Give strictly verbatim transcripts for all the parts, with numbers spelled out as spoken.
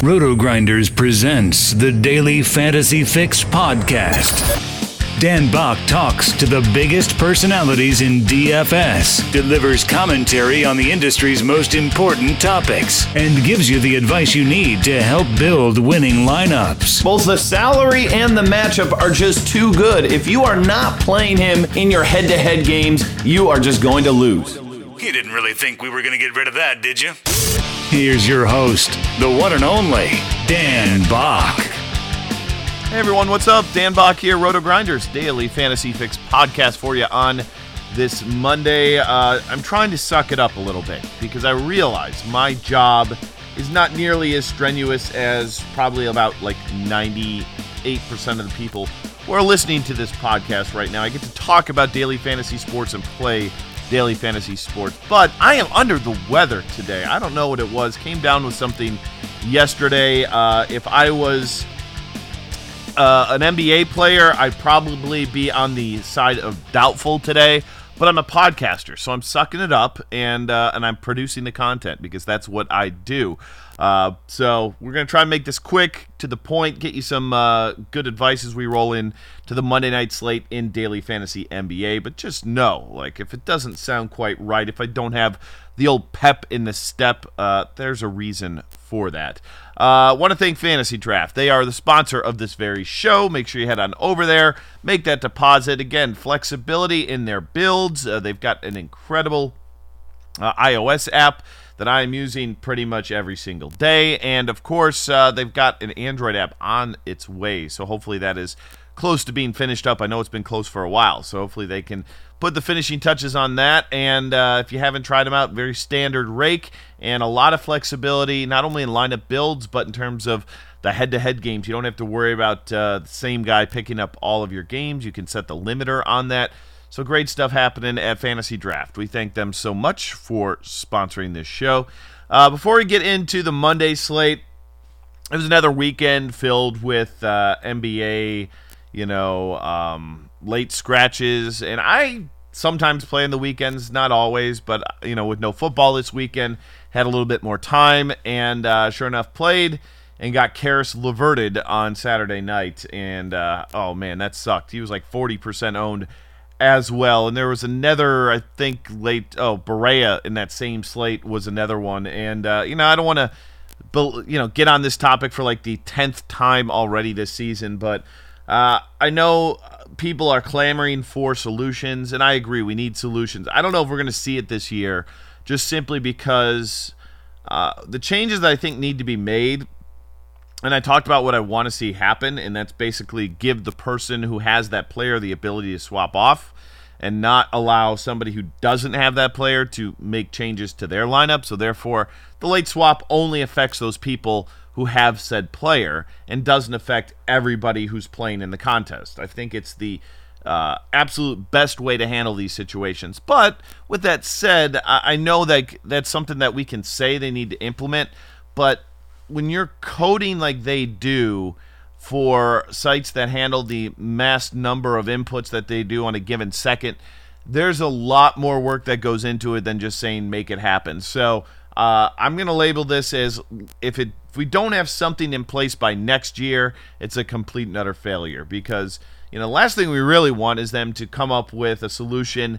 Roto-Grinders presents the Daily Fantasy Fix podcast. Dan Bach talks to the biggest personalities in D F S, delivers commentary on the industry's most important topics, and gives you the advice you need to help build winning lineups. Both the salary and the matchup are just too good. If you are not playing him in your head-to-head games, you are just going to lose. You didn't really think we were going to get rid of that, did you? Here's your host, the one and only Dan Bach. Hey everyone, what's up? Dan Bach here, Roto-Grinders Daily Fantasy Fix podcast for you on this Monday. Uh, I'm trying to suck it up a little bit because I realize my job is not nearly as strenuous as probably about like ninety-eight percent of the people who are listening to this podcast right now. I get to talk about daily fantasy sports and play daily fantasy sports, but I am under the weather today. I don't know what it was. Came down with something yesterday. Uh, if I was uh, an N B A player, I'd probably be on the side of doubtful today, but I'm a podcaster, so I'm sucking it up, and uh, and I'm producing the content because that's what I do. Uh, so we're going to try and make this quick, to the point, get you some uh, good advice as we roll in to the Monday night slate in Daily Fantasy N B A. But just know, like, if it doesn't sound quite right, if I don't have the old pep in the step, uh, there's a reason for that. I uh, want to thank Fantasy Draft. They are the sponsor of this very show. Make sure you head on over there, make that deposit. Again, flexibility in their builds. Uh, they've got an incredible uh, iOS app that I am using pretty much every single day. And, of course, uh, they've got an Android app on its way. So hopefully that is close to being finished up. I know it's been close for a while. So hopefully they can put the finishing touches on that. And uh, if you haven't tried them out, very standard rake and a lot of flexibility, not only in lineup builds, but in terms of the head-to-head games. You don't have to worry about uh, the same guy picking up all of your games. You can set the limiter on that. So great stuff happening at Fantasy Draft. We thank them so much for sponsoring this show. Uh, before we get into the Monday slate, it was another weekend filled with uh, N B A, you know, um, late scratches. And I sometimes play on the weekends, not always, but, you know, with no football this weekend, had a little bit more time. And uh, sure enough, played and got Karis LeVerted on Saturday night. And, uh, oh, man, that sucked. He was like forty percent owned as well. And there was another, I think, late, oh, Berea in that same slate was another one. And, uh, you know, I don't want to, you know, get on this topic for like the tenth time already this season, but uh, I know people are clamoring for solutions, and I agree, we need solutions. I don't know if we're going to see it this year, just simply because uh, the changes that I think need to be made, and I talked about what I want to see happen, and that's basically give the person who has that player the ability to swap off and not allow somebody who doesn't have that player to make changes to their lineup. So therefore, the late swap only affects those people who have said player and doesn't affect everybody who's playing in the contest. I think it's the uh, absolute best way to handle these situations. But with that said, I, I know that that's something that we can say they need to implement, but when you're coding like they do for sites that handle the mass number of inputs that they do on a given second, there's a lot more work that goes into it than just saying make it happen. So uh, I'm going to label this as if it if we don't have something in place by next year, it's a complete and utter failure, because you know the last thing we really want is them to come up with a solution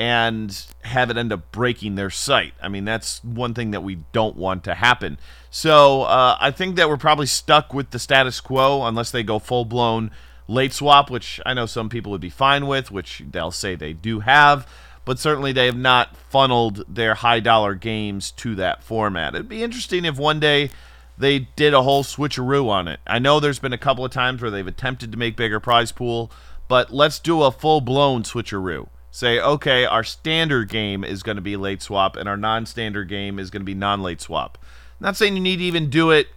and have it end up breaking their site. I mean, that's one thing that we don't want to happen. So uh, I think that we're probably stuck with the status quo unless they go full-blown late swap, which I know some people would be fine with, which they'll say they do have, but certainly they have not funneled their high-dollar games to that format. It'd be interesting if one day they did a whole switcheroo on it. I know there's been a couple of times where they've attempted to make bigger prize pool, but let's do a full-blown switcheroo. Say, okay, our standard game is going to be late swap, and our non-standard game is going to be non-late swap. I'm not saying you need to even do it,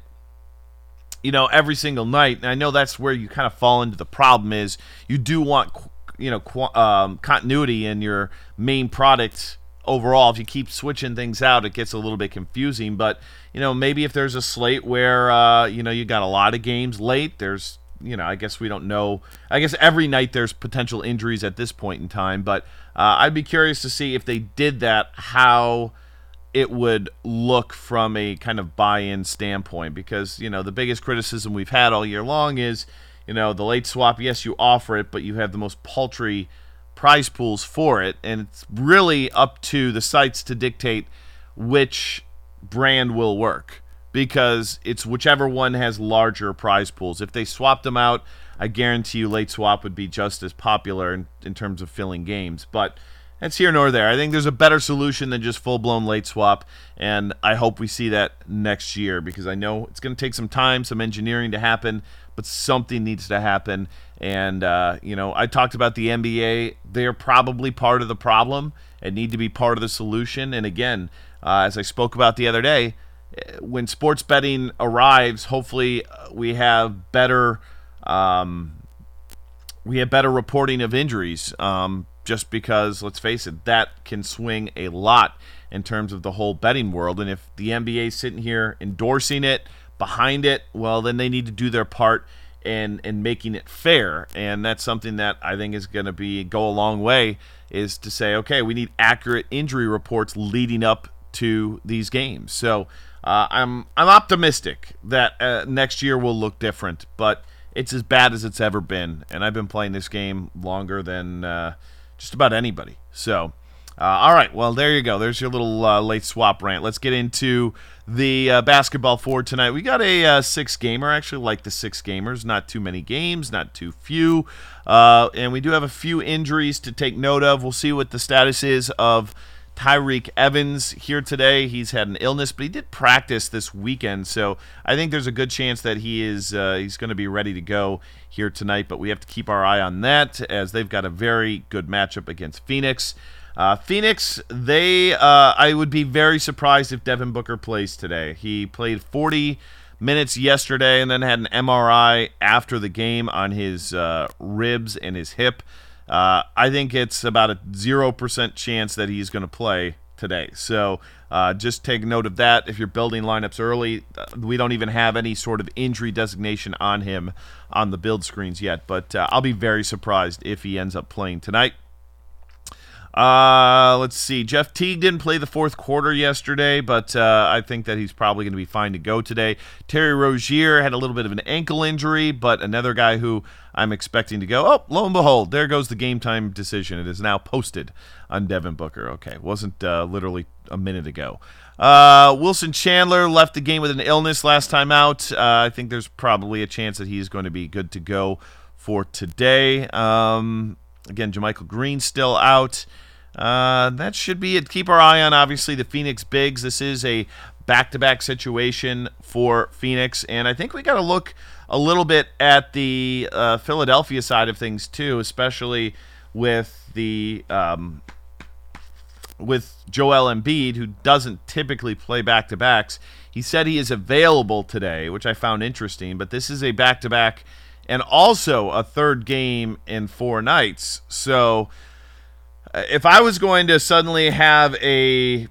you know, every single night. And I know that's where you kind of fall into the problem is you do want, you know, qu- um, continuity in your main product overall. If you keep switching things out, it gets a little bit confusing. But, you know, maybe if there's a slate where, uh, you know, you got a lot of games late, there's, you know, I guess we don't know. I guess every night there's potential injuries at this point in time. But uh, I'd be curious to see if they did that, how it would look from a kind of buy-in standpoint, because, you know, the biggest criticism we've had all year long is, you know, the late swap, yes, you offer it, but you have the most paltry prize pools for it, and it's really up to the sites to dictate which brand will work, because it's whichever one has larger prize pools. If they swapped them out, I guarantee you late swap would be just as popular in, in terms of filling games, but that's here nor there. I think there's a better solution than just full-blown late swap, and I hope we see that next year, because I know it's going to take some time, some engineering to happen, but something needs to happen. And, uh, you know, I talked about the N B A. They're probably part of the problem and need to be part of the solution. And, again, uh, as I spoke about the other day, when sports betting arrives, hopefully we have better um, we have better reporting of injuries, um, just because, let's face it, that can swing a lot in terms of the whole betting world. And if the N B A is sitting here endorsing it, behind it, well, then they need to do their part in, in making it fair. And that's something that I think is going to be go a long way, is to say, okay, we need accurate injury reports leading up to these games. So uh, I'm I'm optimistic that uh, next year will look different, but it's as bad as it's ever been. And I've been playing this game longer than uh, just about anybody. So, uh, all right, well, there you go. There's your little uh, late swap rant. Let's get into the uh, basketball for tonight. We got a uh, six-gamer. I actually like the six-gamers. Not too many games, not too few. Uh, and we do have a few injuries to take note of. We'll see what the status is of Tyreke Evans here today. He's had an illness, but he did practice this weekend, so I think there's a good chance that he is uh, he's going to be ready to go here tonight, but we have to keep our eye on that, as they've got a very good matchup against Phoenix. Uh, Phoenix, they uh, I would be very surprised if Devin Booker plays today. He played forty minutes yesterday and then had an M R I after the game on his uh, ribs and his hip. Uh, I think it's about a zero percent chance that he's going to play today. So uh, just take note of that. If you're building lineups early, uh, we don't even have any sort of injury designation on him on the build screens yet. But uh, I'll be very surprised if he ends up playing tonight. Uh, let's see. Jeff Teague didn't play the fourth quarter yesterday, but uh, I think that he's probably going to be fine to go today. Terry Rozier had a little bit of an ankle injury, but another guy who I'm expecting to go. Oh, lo and behold, there goes the game time decision. It is now posted on Devin Booker. Okay, wasn't uh, literally a minute ago. Uh, Wilson Chandler left the game with an illness last time out. Uh, I think there's probably a chance that he's going to be good to go for today. Um, again, JaMychal Green still out. Uh, that should be it. Keep our eye on, obviously, the Phoenix Bigs. This is a back-to-back situation for Phoenix, and I think we got to look a little bit at the uh, Philadelphia side of things too, especially with the um, with Joel Embiid, who doesn't typically play back-to-backs. He said he is available today, which I found interesting, but this is a back-to-back and also a third game in four nights. So if I was going to suddenly have a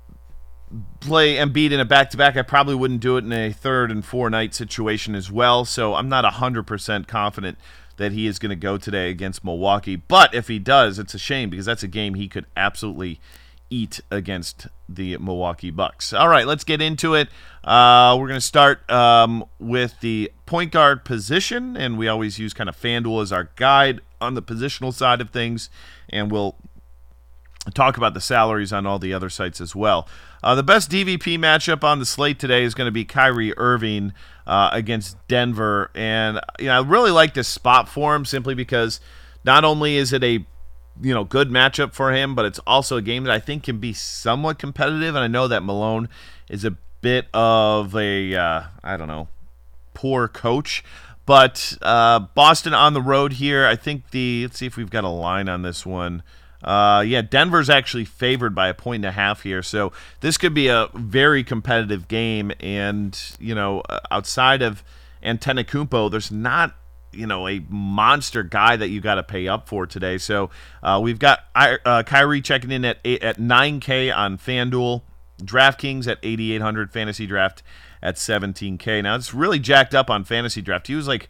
play Embiid in a back-to-back, I probably wouldn't do it in a third and four-night situation as well. So I'm not one hundred percent confident that he is going to go today against Milwaukee. But if he does, it's a shame, because that's a game he could absolutely eat against the Milwaukee Bucks. All right, let's get into it. Uh, we're going to start um, with the point guard position, and we always use kind of FanDuel as our guide on the positional side of things, and we'll talk about the salaries on all the other sites as well. Uh, the best D V P matchup on the slate today is going to be Kyrie Irving uh, against Denver, and you know, I really like this spot for him simply because not only is it a you know good matchup for him, but it's also a game that I think can be somewhat competitive. And I know that Malone is a bit of a uh, I don't know poor coach, but uh, Boston on the road here. I think the let's see if we've got a line on this one. Uh, yeah, Denver's actually favored by a point and a half here, so this could be a very competitive game. And you know, outside of Antetokounmpo, there's not you know a monster guy that you got to pay up for today. So uh, we've got uh, Kyrie checking in at eight, at nine K on FanDuel, DraftKings at eighty-eight hundred, Fantasy Draft at seventeen K. Now it's really jacked up on Fantasy Draft. He was like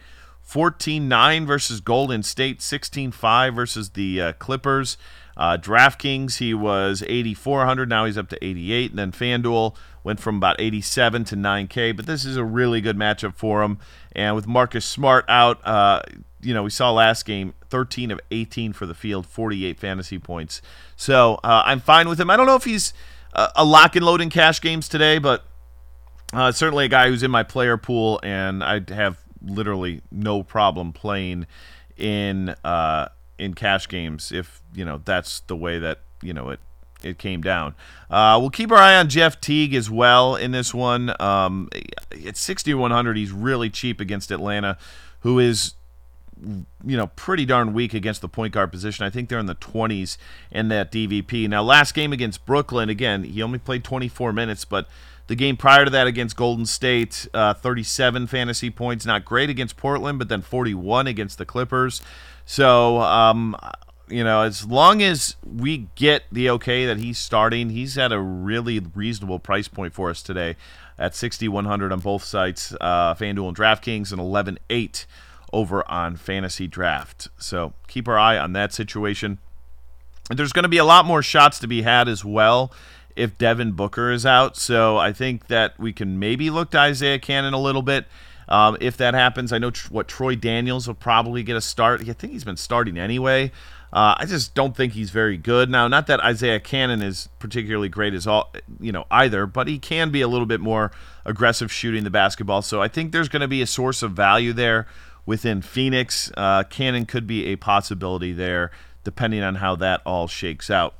fourteen nine versus Golden State, sixteen five versus the uh, Clippers. Uh, DraftKings, he was eighty-four hundred. Now he's up to eighty-eight. And then FanDuel went from about eighty-seven to nine K. But this is a really good matchup for him. And with Marcus Smart out, uh, you know, we saw last game, thirteen of eighteen for the field, forty-eight fantasy points. So uh, I'm fine with him. I don't know if he's uh, a lock and load in cash games today, but uh, certainly a guy who's in my player pool, and I have literally no problem playing in uh, in cash games if, you know, that's the way that, you know, it it came down. Uh, we'll keep our eye on Jeff Teague as well in this one. Um, at sixty-one hundred, he's really cheap against Atlanta, who is, you know, pretty darn weak against the point guard position. I think they're in the twenties in that D V P. Now, last game against Brooklyn, again, he only played twenty-four minutes, but the game prior to that against Golden State, uh, thirty-seven fantasy points. Not great against Portland, but then forty-one against the Clippers. So, um, you know, as long as we get the okay that he's starting, he's at a really reasonable price point for us today at sixty-one hundred on both sites, uh, FanDuel and DraftKings, and eleven eight over on Fantasy Draft. So keep our eye on that situation. There's going to be a lot more shots to be had as well if Devin Booker is out. So I think that we can maybe look to Isaiah Cannon a little bit. Um, if that happens, I know tr- what Troy Daniels will probably get a start. I think he's been starting anyway. Uh, I just don't think he's very good. Now, not that Isaiah Cannon is particularly great as all, you know, either, but he can be a little bit more aggressive shooting the basketball. So I think there's going to be a source of value there within Phoenix. Uh, Cannon could be a possibility there, depending on how that all shakes out.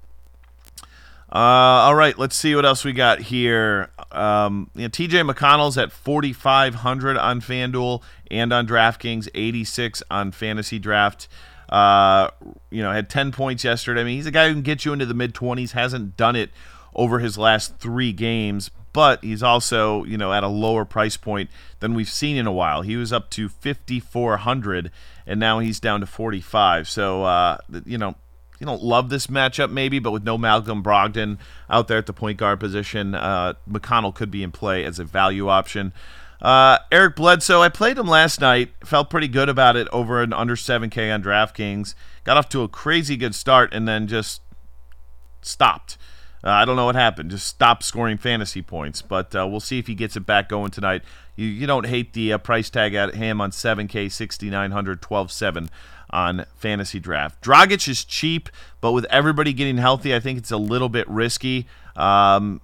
Uh, all right, let's see what else we got here. Um, you know, T J McConnell's at forty-five hundred on FanDuel and on DraftKings, eighty-six on Fantasy Draft. Uh, you know, had ten points yesterday. I mean, he's a guy who can get you into the mid-twenties, hasn't done it over his last three games, but he's also, you know, at a lower price point than we've seen in a while. He was up to fifty-four hundred, and now he's down to forty-five. So, uh, you know, you don't love this matchup maybe, but with no Malcolm Brogdon out there at the point guard position, uh, McConnell could be in play as a value option. Uh, Eric Bledsoe, I played him last night, felt pretty good about it over an under seven K on DraftKings. Got off to a crazy good start and then just stopped. Uh, I don't know what happened, just stopped scoring fantasy points, but uh, we'll see if he gets it back going tonight. You, you don't hate the uh, price tag at him on seven K, sixty-nine hundred, twelve seven on Fantasy Draft. Dragic is cheap, but with everybody getting healthy, I think it's a little bit risky. Um,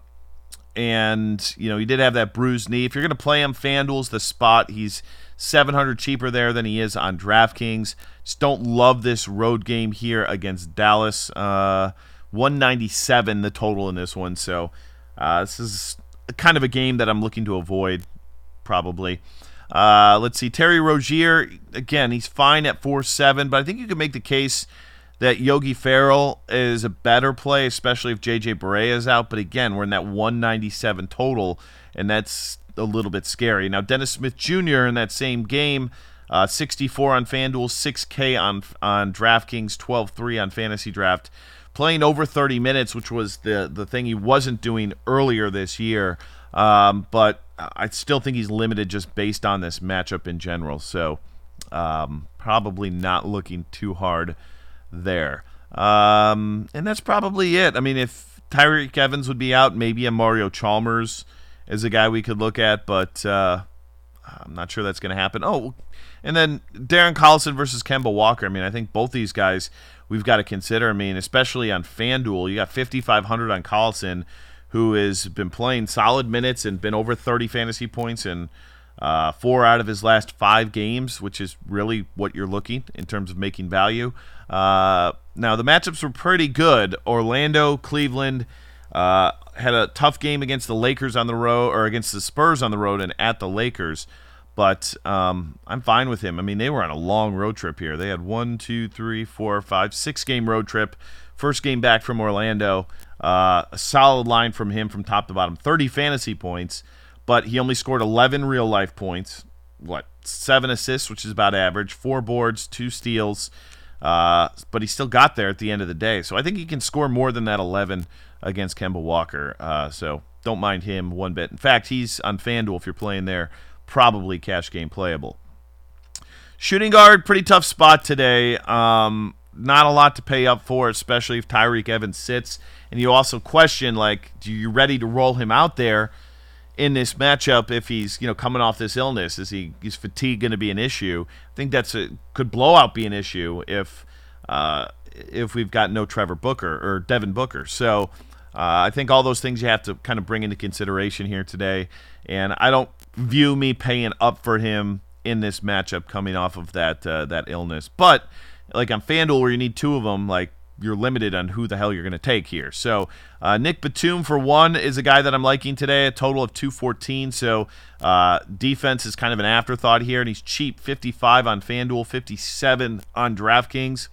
and, you know, he did have that bruised knee. If you're going to play him, FanDuel's the spot. He's seven hundred cheaper there than he is on DraftKings. Just don't love this road game here against Dallas. Uh, one ninety-seven the total in this one. So uh, this is kind of a game that I'm looking to avoid, probably. Uh, let's see, Terry Rozier, again, he's fine at four seven, but I think you could make the case that Yogi Ferrell is a better play, especially if J J Barea is out. But again, we're in that one ninety-seven total, and that's a little bit scary. Now, Dennis Smith Junior in that same game, uh, sixty-four on FanDuel, six K on on DraftKings, twelve three on Fantasy Draft, playing over thirty minutes, which was the, the thing he wasn't doing earlier this year. Um, but I still think he's limited just based on this matchup in general. So um, probably not looking too hard there. Um, and that's probably it. I mean, if Tyreek Evans would be out, maybe a Mario Chalmers is a guy we could look at, but uh, I'm not sure that's going to happen. Oh, and then Darren Collison versus Kemba Walker. I mean, I think both these guys we've got to consider. I mean, especially on FanDuel, you got fifty-five hundred on Collison, who has been playing solid minutes and been over thirty fantasy points in uh, four out of his last five games, which is really what you're looking in terms of making value. Uh, now, the matchups were pretty good. Orlando, Cleveland uh, had a tough game against the Lakers on the road, or against the Spurs on the road and at the Lakers. But um, I'm fine with him. I mean, they were on a long road trip here. They had one, two, three, four, five, six-game road trip. First game back from Orlando. Uh, a solid line from him from top to bottom. thirty fantasy points, but he only scored eleven real-life points. What? Seven assists, which is about average. Four boards, two steals. Uh, but he still got there at the end of the day. So I think he can score more than that eleven against Kemba Walker. Uh, so don't mind him one bit. In fact, he's on FanDuel, if you're playing there, probably cash game playable. Shooting guard, pretty tough spot today. Um, not a lot to pay up for, especially if Tyreke Evans sits. And you also question, like, do you ready to roll him out there in this matchup if he's, you know, coming off this illness? Is he is fatigue going to be an issue? I think that's a could blowout be an issue if uh, if we've got no Trevor Booker or Devin Booker. So uh, I think all those things you have to kind of bring into consideration here today. And I don't view me paying up for him in this matchup coming off of that uh, that illness. But like on FanDuel where you need two of them, like you're limited on who the hell you're going to take here. So uh, Nick Batum for one is a guy that I'm liking today, a total of two fourteen. So uh, defense is kind of an afterthought here, and he's cheap, fifty-five on FanDuel, fifty-seven on DraftKings,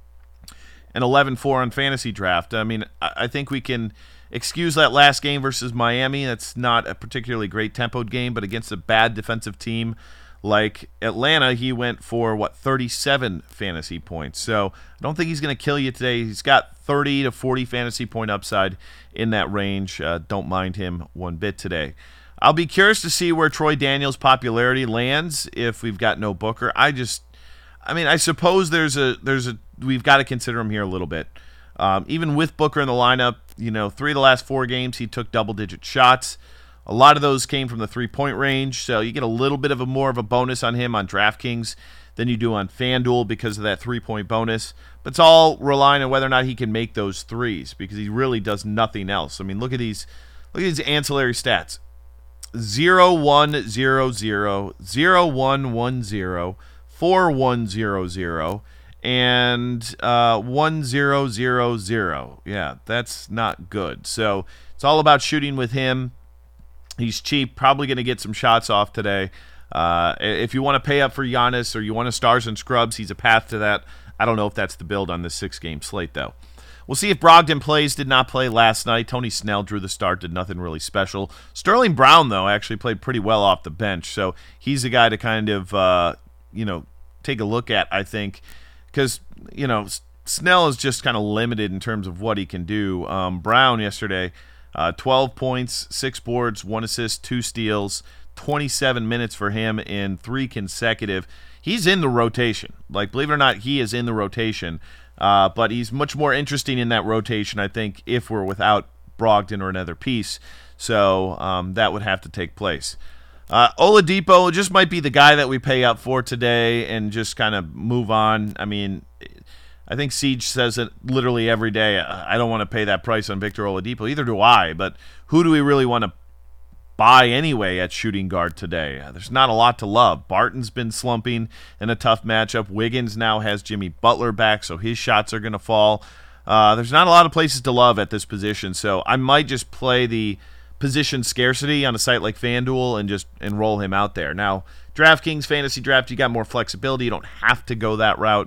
and eleven four on Fantasy Draft. I mean, I think we can excuse that last game versus Miami. That's not a particularly great tempoed game, but against a bad defensive team like Atlanta, he went for, what, thirty-seven fantasy points. So I don't think he's going to kill you today. He's got thirty to forty fantasy point upside in that range. Uh, don't mind him one bit today. I'll be curious to see where Troy Daniels' popularity lands if we've got no Booker. I just, I mean, I suppose there's a, there's a, we've got to consider him here a little bit. Um, even with Booker in the lineup, you know, three of the last four games, he took double-digit shots. A lot of those came from the three-point range, so you get a little bit of a more of a bonus on him on DraftKings than you do on FanDuel because of that three-point bonus. But it's all relying on whether or not he can make those threes because he really does nothing else. I mean, look at these, look at these ancillary stats: zero one zero zero, zero one one zero, four one zero zero, and uh, one zero zero zero. Yeah, that's not good. So it's all about shooting with him. He's cheap, probably going to get some shots off today. Uh, if you want to pay up for Giannis or you want to stars and scrubs, he's a path to that. I don't know if that's the build on this six-game slate, though. We'll see if Brogdon plays. Did not play last night. Tony Snell drew the start, did nothing really special. Sterling Brown, though, actually played pretty well off the bench, so he's a guy to kind of, uh, you know, take a look at, I think, because, you know, Snell is just kind of limited in terms of what he can do. Um, Brown yesterday, Uh, twelve points, six boards, one assist, two steals, twenty-seven minutes for him in three consecutive. He's in the rotation. Like, believe it or not, he is in the rotation. Uh, but he's much more interesting in that rotation, I think, if we're without Brogdon or another piece. So um, that would have to take place. Uh, Oladipo just might be the guy that we pay up for today and just kind of move on. I mean, I think Siege says it literally every day. I don't want to pay that price on Victor Oladipo. Either do I, but who do we really want to buy anyway at shooting guard today? There's not a lot to love. Barton's been slumping in a tough matchup. Wiggins now has Jimmy Butler back, so his shots are going to fall. Uh, there's not a lot of places to love at this position, so I might just play the position scarcity on a site like FanDuel and just and roll him out there. Now, DraftKings Fantasy Draft, you got more flexibility. You don't have to go that route.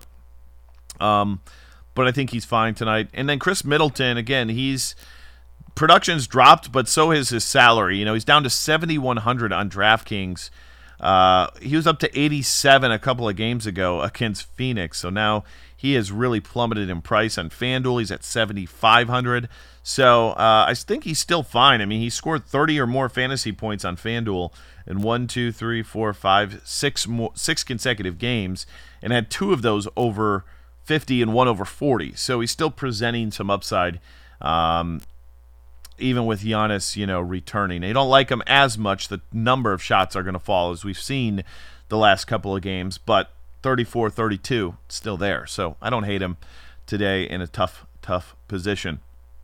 Um, but I think he's fine tonight. And then Chris Middleton, again, he's production's dropped, but so has his salary. You know, he's down to seventy-one hundred on DraftKings. Uh, he was up to eighty-seven a couple of games ago against Phoenix, so now he has really plummeted in price on FanDuel. He's at seventy-five hundred. So uh, I think he's still fine. I mean, he scored thirty or more fantasy points on FanDuel in one, two, three, four, five, six more, six consecutive games, and had two of those over fifty and one over forty. So he's still presenting some upside, um, even with Giannis, you know, returning. They don't like him as much. The number of shots are going to fall, as we've seen the last couple of games, but thirty-four thirty-two, still there. So I don't hate him today in a tough, tough position.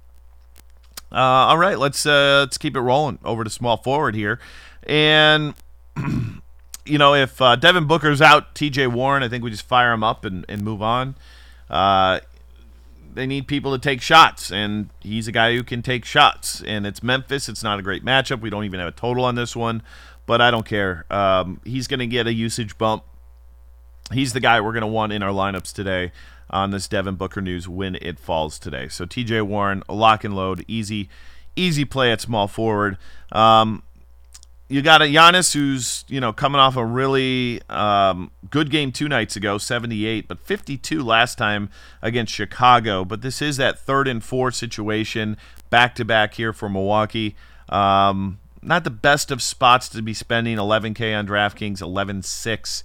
Uh, all right, let's uh, let's keep it rolling over to small forward here. And you know, if uh, Devin Booker's out, T J Warren, I think we just fire him up and, and move on. Uh, they need people to take shots, and he's a guy who can take shots. And it's Memphis. It's not a great matchup. We don't even have a total on this one, but I don't care. Um, he's going to get a usage bump. He's the guy we're going to want in our lineups today on this Devin Booker news when it falls today. So T J Warren, a lock and load, easy, easy play at small forward. Um, You got a Giannis who's, you know, coming off a really um, good game two nights ago, seventy-eight, but fifty-two last time against Chicago. But this is that third and four situation, back-to-back here for Milwaukee. Um, not the best of spots to be spending eleven K on DraftKings, eleven six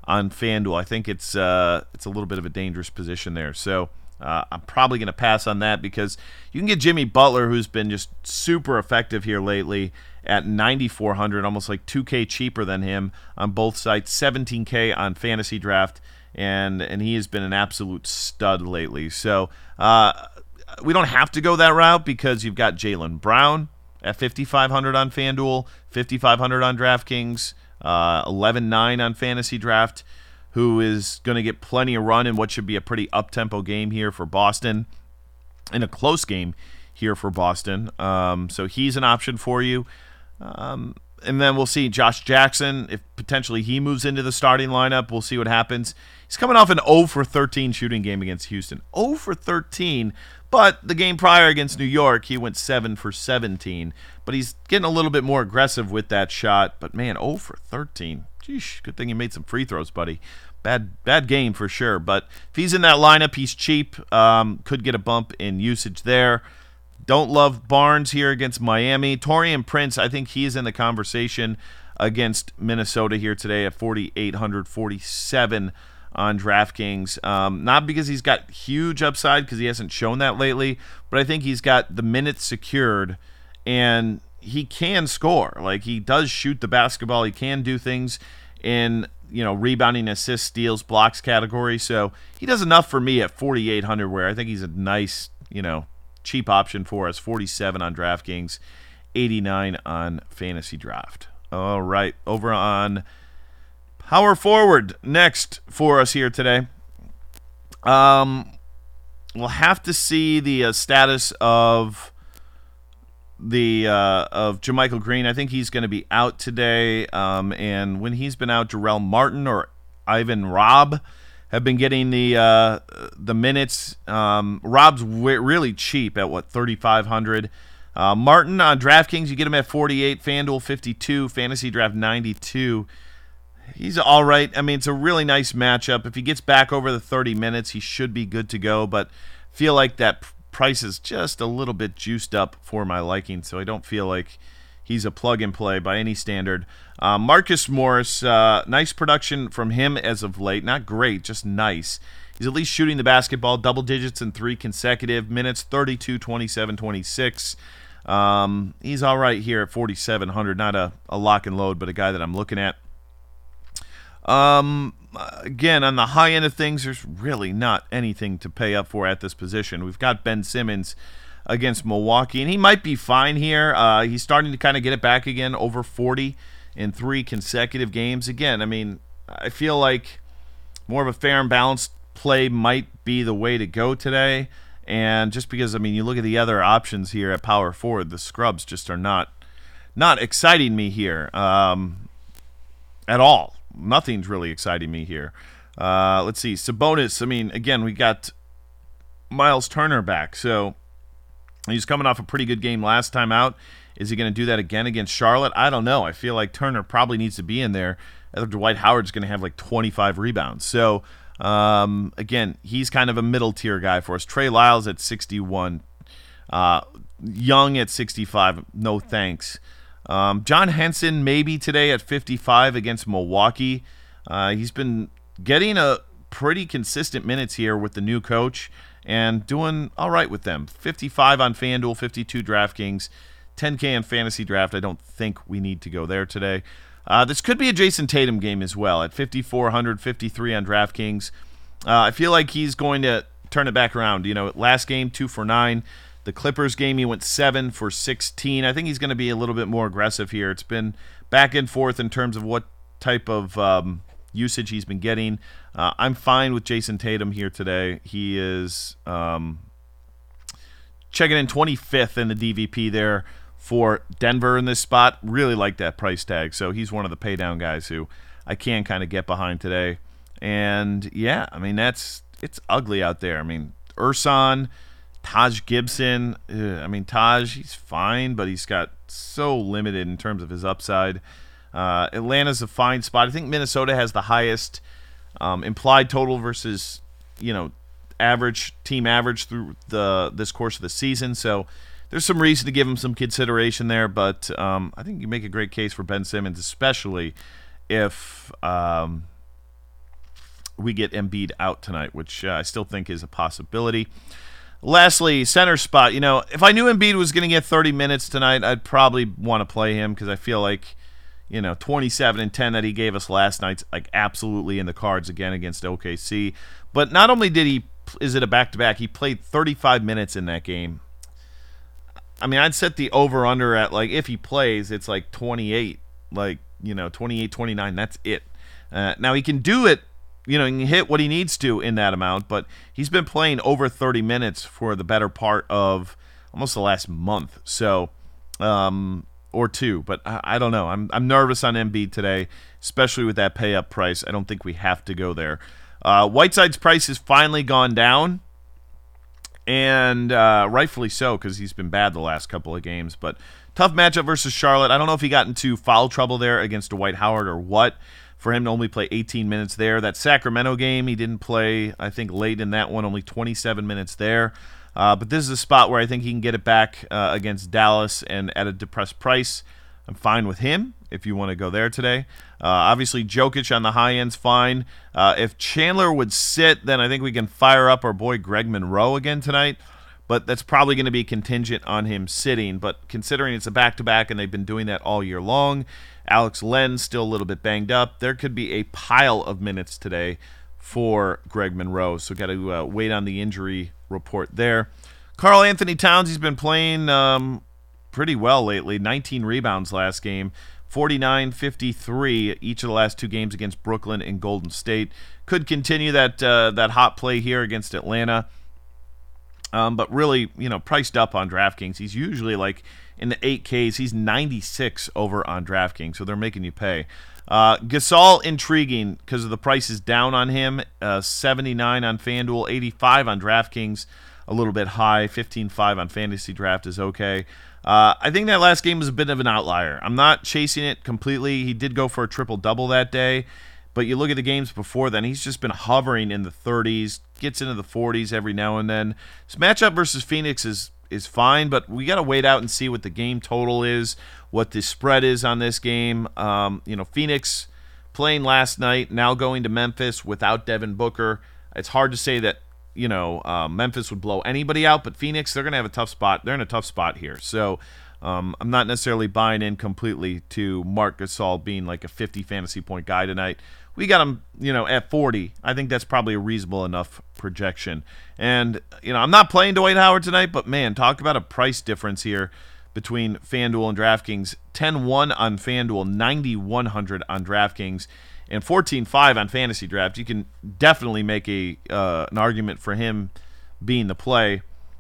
on FanDuel. I think it's uh, it's a little bit of a dangerous position there. So uh, I'm probably going to pass on that because you can get Jimmy Butler, who's been just super effective here lately, at ninety-four hundred, almost like two K cheaper than him on both sites, seventeen K on Fantasy Draft, and and he has been an absolute stud lately. So uh, we don't have to go that route because you've got Jaylen Brown at fifty-five hundred on FanDuel, fifty-five hundred on DraftKings, uh, eleven nine on Fantasy Draft, who is going to get plenty of run in what should be a pretty up-tempo game here for Boston, in a close game here for Boston. Um, so he's an option for you. Um, and then we'll see Josh Jackson, if potentially he moves into the starting lineup. We'll see what happens. He's coming off an oh for thirteen shooting game against Houston. oh for thirteen, but the game prior against New York, he went seven for seventeen. But he's getting a little bit more aggressive with that shot. But man, oh for thirteen. Geesh, good thing you made some free throws, buddy. Bad bad game for sure. But if he's in that lineup, he's cheap. Um, could get a bump in usage there. Don't love Barnes here against Miami. Taurean Prince, I think he's in the conversation against Minnesota here today at forty-eight forty-seven on DraftKings. Um, not because he's got huge upside, because he hasn't shown that lately, but I think he's got the minutes secured, and he can score. Like, he does shoot the basketball. He can do things in, you know, rebounding, assists, steals, blocks category. So he does enough for me at forty-eight hundred, where I think he's a nice, you know, cheap option for us. forty-seven on DraftKings, eighty-nine on Fantasy Draft. All right, over on Power Forward next for us here today. Um, we'll have to see the uh, status of the uh, of JaMychal Green. I think he's going to be out today. Um, and when he's been out, Jarrell Martin or Ivan Robb have been getting the uh, the minutes. Um, Rob's w- really cheap at, what, thirty-five hundred. Uh, Martin on DraftKings, you get him at forty-eight, FanDuel fifty-two, Fantasy Draft ninety-two. He's all right. I mean, it's a really nice matchup. If he gets back over the thirty minutes, he should be good to go, but feel like that price is just a little bit juiced up for my liking, so I don't feel like he's a plug-and-play by any standard. Uh, Marcus Morris, uh, nice production from him as of late. Not great, just nice. He's at least shooting the basketball, double digits in three consecutive minutes, thirty-two, twenty-seven, twenty-six. Um, he's all right here at forty-seven hundred. Not a, a lock and load, but a guy that I'm looking at. Um, again, on the high end of things, there's really not anything to pay up for at this position. We've got Ben Simmons against Milwaukee, and he might be fine here. Uh, he's starting to kind of get it back again, over forty in three consecutive games. Again, I mean, I feel like more of a fair and balanced play might be the way to go today. And just because, I mean, you look at the other options here at power forward, the scrubs just are not not exciting me here um, at all. Nothing's really exciting me here. Uh, let's see. Sabonis, I mean, again, we got Miles Turner back. So he's coming off a pretty good game last time out. Is he going to do that again against Charlotte? I don't know. I feel like Turner probably needs to be in there. I think Dwight Howard's going to have like twenty-five rebounds. So, um, again, he's kind of a middle-tier guy for us. Trey Lyles at sixty-one. Uh, Young at sixty-five. No thanks. Um, John Henson maybe today at fifty-five against Milwaukee. Uh, he's been getting a pretty consistent minutes here with the new coach and doing all right with them. fifty-five on FanDuel, fifty-two DraftKings, ten K on Fantasy Draft. I don't think we need to go there today. Uh, this could be a Jason Tatum game as well at fifty-four hundred, fifty-three on DraftKings. Uh, I feel like he's going to turn it back around. You know, last game, two for nine. The Clippers game, he went seven for sixteen. I think he's going to be a little bit more aggressive here. It's been back and forth in terms of what type of um, usage he's been getting. Uh, I'm fine with Jason Tatum here today. He is um, checking in twenty-fifth in the D V P there for Denver in this spot. Really like that price tag. So he's one of the pay down guys who I can kind of get behind today. And yeah, I mean, that's it's ugly out there. I mean, Ersan, Taj Gibson, ugh, I mean, Taj, he's fine, but he's got so limited in terms of his upside. Uh, Atlanta's a fine spot. I think Minnesota has the highest um, implied total versus, you know, average, team average through the this course of the season. So there's some reason to give him some consideration there, but um, I think you make a great case for Ben Simmons, especially if um, we get Embiid out tonight, which uh, I still think is a possibility. Lastly, center spot. You know, if I knew Embiid was going to get thirty minutes tonight, I'd probably want to play him because I feel like, you know, twenty-seven and ten that he gave us last night's like absolutely in the cards again against O K C. But not only did he, is it a back-to-back, he played thirty-five minutes in that game. I mean, I'd set the over-under at, like, if he plays, it's like twenty-eight, like, you know, twenty-eight, twenty-nine, that's it. Uh, now, he can do it, you know, he can hit what he needs to in that amount, but he's been playing over thirty minutes for the better part of almost the last month, so, um, or two, but I, I don't know. I'm I'm nervous on Embiid today, especially with that pay-up price. I don't think we have to go there. Uh, Whiteside's price has finally gone down, and uh, rightfully so because he's been bad the last couple of games, but tough matchup versus Charlotte. I don't know if he got into foul trouble there against Dwight Howard or what, for him to only play eighteen minutes there. That Sacramento game, he didn't play, I think, late in that one, only twenty-seven minutes there. Uh, but this is a spot where I think he can get it back uh, against Dallas and at a depressed price. I'm fine with him if you want to go there today. Uh, obviously, Jokic on the high end's fine. Uh, if Chandler would sit, then I think we can fire up our boy Greg Monroe again tonight. But that's probably going to be contingent on him sitting. But considering it's a back-to-back and they've been doing that all year long, Alex Len still a little bit banged up. There could be a pile of minutes today for Greg Monroe. So got to uh, wait on the injury report there. Karl Anthony Towns, he's been playing um, pretty well lately. nineteen rebounds last game. forty-nine fifty-three each of the last two games against Brooklyn and Golden State. Could continue that uh, that hot play here against Atlanta. Um, but really, you know, priced up on DraftKings. He's usually like in the eight Ks. He's ninety-six over on DraftKings, so they're making you pay. Uh, Gasol, intriguing because of the price is down on him. Uh, seventy-nine on FanDuel, eighty-five on DraftKings, a little bit high. fifteen five on Fantasy Draft is okay. Uh, I think that last game was a bit of an outlier. I'm not chasing it completely. He did go for a triple-double that day. But you look at the games before then, he's just been hovering in the thirties, gets into the forties every now and then. This matchup versus Phoenix is is fine, but we got to wait out and see what the game total is, what the spread is on this game. Um, you know, Phoenix playing last night, now going to Memphis without Devin Booker. It's hard to say that, you know, uh, Memphis would blow anybody out, but Phoenix, they're going to have a tough spot. They're in a tough spot here. So um, I'm not necessarily buying in completely to Marc Gasol being like a fifty fantasy point guy tonight. We got him, you know, at forty. I think that's probably a reasonable enough projection. And, you know, I'm not playing Dwight Howard tonight, but, man, talk about a price difference here between FanDuel and DraftKings. ten one on FanDuel, ninety-one hundred on DraftKings, and fourteen five on Fantasy Draft. You can definitely make a uh, an argument for him being the play.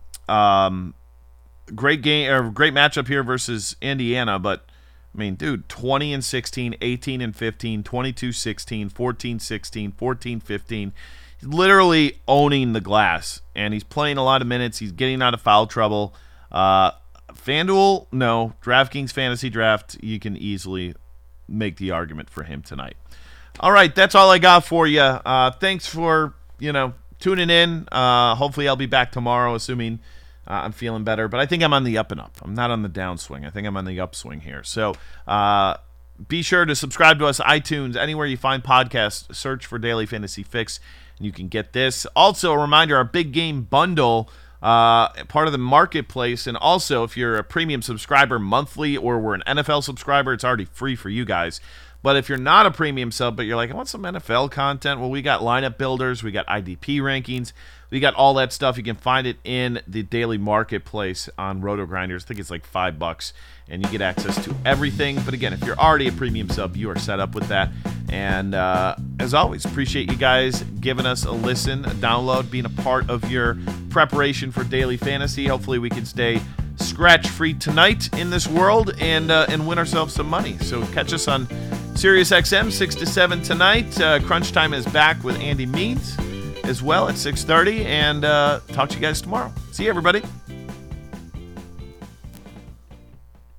Um, great game, or great matchup here versus Indiana, but I mean, dude, twenty and sixteen, eighteen and fifteen, twenty-two sixteen, fourteen sixteen, fourteen fifteen. He's literally owning the glass, and he's playing a lot of minutes. He's getting out of foul trouble. Uh, FanDuel, no. DraftKings Fantasy Draft, you can easily make the argument for him tonight. All right, that's all I got for you. Uh, thanks for, you know, tuning in. Uh, hopefully I'll be back tomorrow, assuming Uh, I'm feeling better, but I think I'm on the up and up. I'm not on the downswing. I think I'm on the upswing here. So uh, be sure to subscribe to us, iTunes, anywhere you find podcasts. Search for Daily Fantasy Fix, and you can get this. Also, a reminder, our big game bundle, uh, part of the marketplace, and also if you're a premium subscriber monthly or we're an N F L subscriber, it's already free for you guys. But if you're not a premium sub, but you're like, I want some N F L content, well, we got lineup builders, we got I D P rankings, we got all that stuff. You can find it in the daily marketplace on Roto Grinders. I think it's like five bucks, and you get access to everything. But again, if you're already a premium sub, you are set up with that. And uh, as always, appreciate you guys giving us a listen, a download, being a part of your preparation for daily fantasy. Hopefully we can stay scratch-free tonight in this world and uh, and win ourselves some money. So catch us on Sirius X M six to seven tonight. Uh, Crunch Time is back with Andy Means as well at six thirty, and uh, talk to you guys tomorrow. See you, everybody.